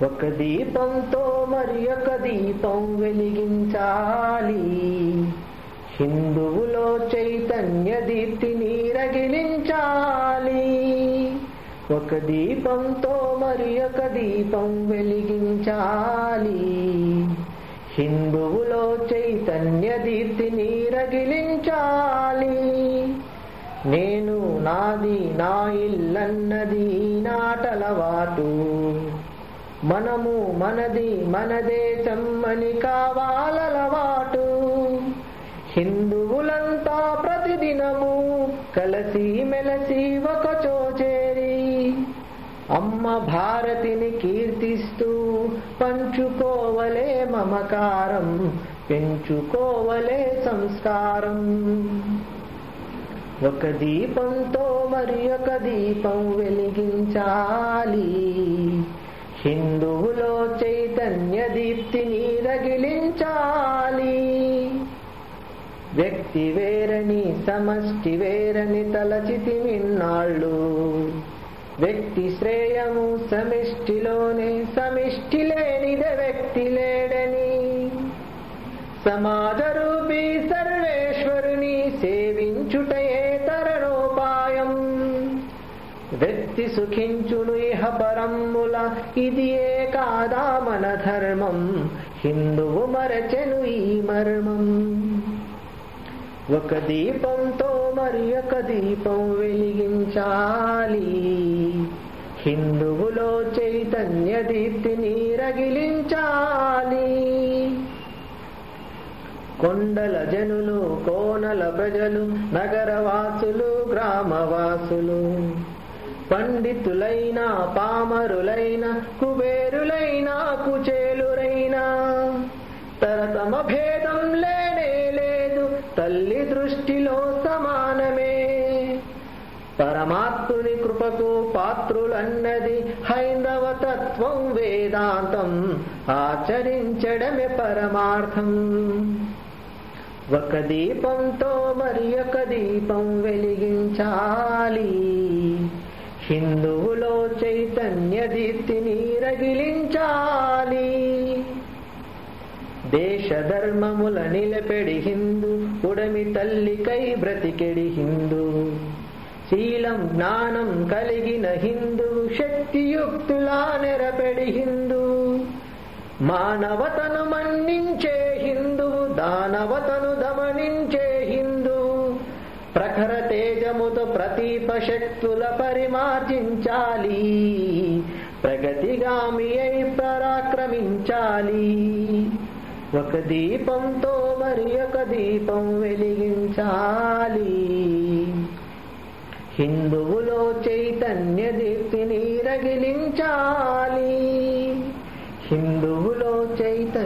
ఒక దీపంతో మరి ఒక దీపం వెలిగించాలి, హిందువులో చైతన్య దీప్తిని రగిలించాలి. ఒక దీపంతో మరి ఒక దీపం వెలిగించాలి, హిందువులో చైతన్య దీప్తిని రగిలించాలి. నేను నాది నా ఇల్లన్నది నాటలవాటు, మనము మనది మన దేశమ్మని కావాలలవాటు. హిందువులంతా ప్రతిదినము కలసి మెలసి ఒకచో చేరి అమ్మ భారతిని కీర్తిస్తూ పంచుకోవలే మమకారం, పెంచుకోవలే సంస్కారం. ఒక దీపంతో మరి ఒక దీపం వెలిగించాలి, హిందువులో చైతన్య దీప్తిని రగిలించాలి. వ్యక్తి వేరని సమష్టి వేరని తలచితి నిన్నాళ్ళు, వ్యక్తి శ్రేయము సమిష్టిలోనే సమిష్టి లేనిదే వ్యక్తి లేడని. సమాజ రూపీ సర్వేశ్వరుని సేవించుటయే తరణోపాయం, వ్యక్తి సుఖించును ఇహ పరమ్ముల ఇదియే కాదా మన ధర్మం, హిందువు మరచెను ఈ మర్మం. ఒక దీపంతో మరి ఒక దీపం వెలిగించాలి, హిందువులో చైతన్య దీప్తిని రగిలించాలి. కొండల జనులు కోనల ప్రజలు నగరవాసులు గ్రామవాసులు, పండితులైన పామరులైన కుబేరులైన కుచేలురైన తరతమ భేదం లేనే లేదు, తల్లి దృష్టిలో సమానమే. పరమాత్ముని కృపకు పాత్రులన్నది హైందవ తత్వం వేదాంతం, ఆచరించడమే పరమార్థం. ఒక దీపంతో మరి ఒక దీపం వెలిగించాలి, హిందువులో చైతన్య దీప్తిని రగిలించాలి. దేశ ధర్మముల నిలపెడి హిందూ, ఉడమి తల్లికై బ్రతికెడి హిందూ, శీలం జ్ఞానం కలిగిన హిందూ, శక్తియుక్తులా నెరపెడి హిందూ, మానవతను మన్నించే హిందూ, దానవతను దమనించే హిందూ, ప్రఖర తేజముతో ప్రతీప శక్తుల పరిమార్జించాలి, ప్రగతిగామి అయి పరాక్రమించాలి. ఒక దీపంతో మరి ఒక దీపం వెలిగించాలి, హిందువులో చైతన్య దీప్తిని రగిలించాలి, హిందువులో చైతన్య